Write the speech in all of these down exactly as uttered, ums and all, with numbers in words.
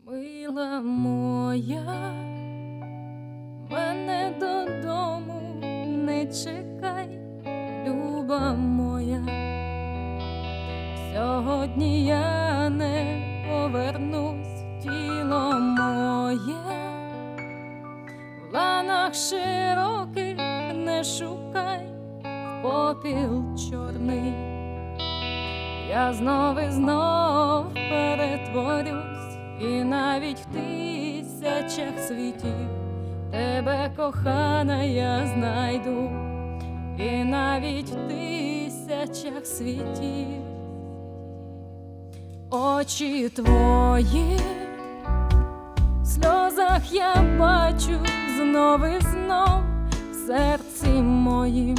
Мила моя, мене додому не чекай, люба моя. Сьогодні я не повернусь, тіло моє в ланах широких не шукай, в попіл чорний. Я знов і знов перетворюсь, і навіть в тисячах світів тебе, кохана, я знайду, і навіть в тисячах світів очі твої, в сльозах я бачу знов і знов в серці моїм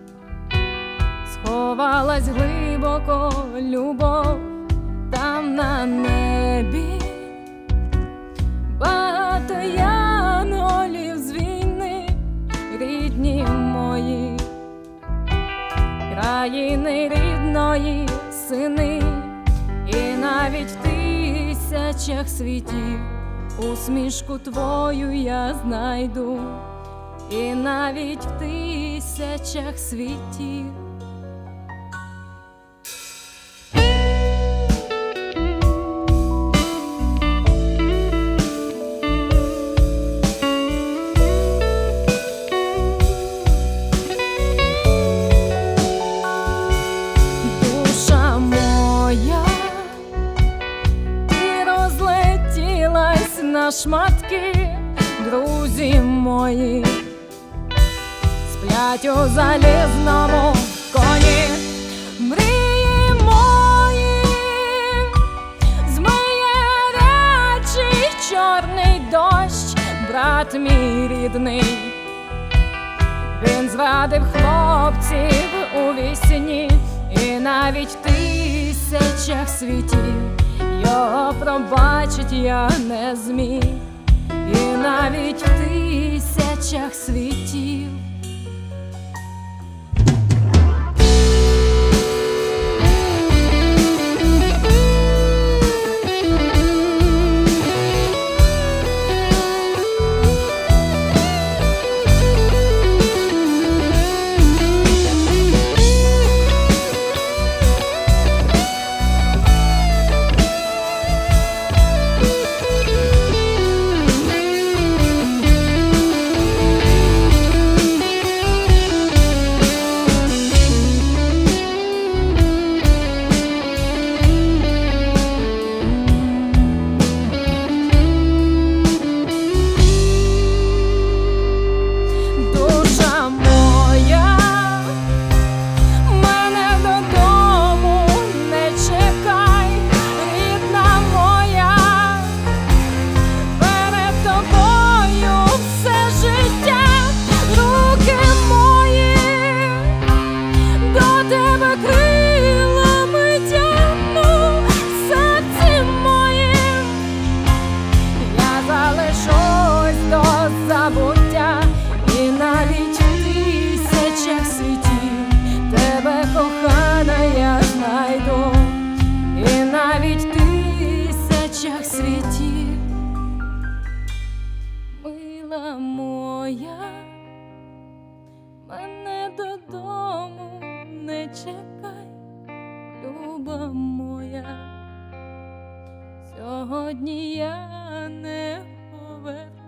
сховалась глибоко любов там на небі. Багато янголів з війни, рідні мої, країни рідної сини, і навіть в тисячах світів усмішку твою я знайду, і навіть в тисячах світів. На шматки друзі мої сплять у залізному коні, мрії мої змиє рячий чорний дощ, брат мій рідний. Він зрадив хлопців у вісні, і навіть в тисячах світів його пробачить я не зміг, і навіть в тисячах світів. І навіть в тисячах світів тебе, кохана, я знайду, і навіть в тисячах світів. Мила моя, мене додому не чекай, люба моя. Сьогодні я не повернусь.